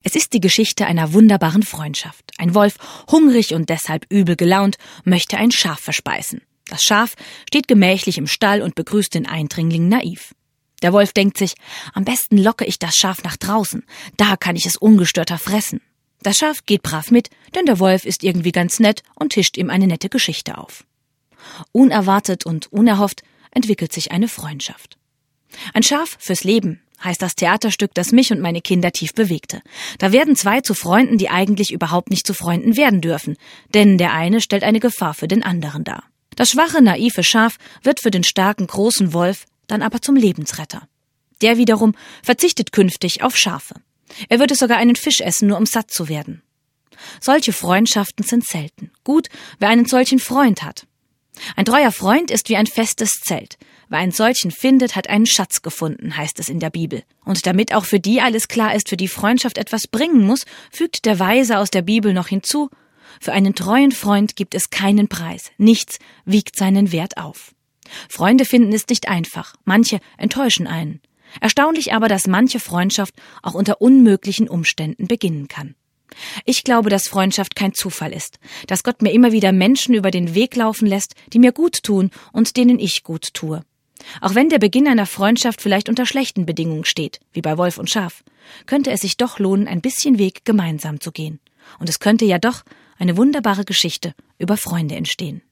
Es ist die Geschichte einer wunderbaren Freundschaft. Ein Wolf, hungrig und deshalb übel gelaunt, möchte ein Schaf verspeisen. Das Schaf steht gemächlich im Stall und begrüßt den Eindringling naiv. Der Wolf denkt sich, am besten locke ich das Schaf nach draußen, da kann ich es ungestörter fressen. Das Schaf geht brav mit, denn der Wolf ist irgendwie ganz nett und tischt ihm eine nette Geschichte auf. Unerwartet und unerhofft entwickelt sich eine Freundschaft. Ein Schaf fürs Leben heißt das Theaterstück, das mich und meine Kinder tief bewegte. Da werden zwei zu Freunden, die eigentlich überhaupt nicht zu Freunden werden dürfen, denn der eine stellt eine Gefahr für den anderen dar. Das schwache, naive Schaf wird für den starken, großen Wolf dann aber zum Lebensretter. Der wiederum verzichtet künftig auf Schafe. Er würde sogar einen Fisch essen, nur um satt zu werden. Solche Freundschaften sind selten. Gut, wer einen solchen Freund hat. Ein treuer Freund ist wie ein festes Zelt. Wer einen solchen findet, hat einen Schatz gefunden, heißt es in der Bibel. Und damit auch für die alles klar ist, für die Freundschaft etwas bringen muss, fügt der Weise aus der Bibel noch hinzu: Für einen treuen Freund gibt es keinen Preis. Nichts wiegt seinen Wert auf. Freunde finden ist nicht einfach. Manche enttäuschen einen. Erstaunlich aber, dass manche Freundschaft auch unter unmöglichen Umständen beginnen kann. Ich glaube, dass Freundschaft kein Zufall ist, dass Gott mir immer wieder Menschen über den Weg laufen lässt, die mir gut tun und denen ich gut tue. Auch wenn der Beginn einer Freundschaft vielleicht unter schlechten Bedingungen steht, wie bei Wolf und Schaf, könnte es sich doch lohnen, ein bisschen Weg gemeinsam zu gehen. Und es könnte ja doch eine wunderbare Geschichte über Freunde entstehen.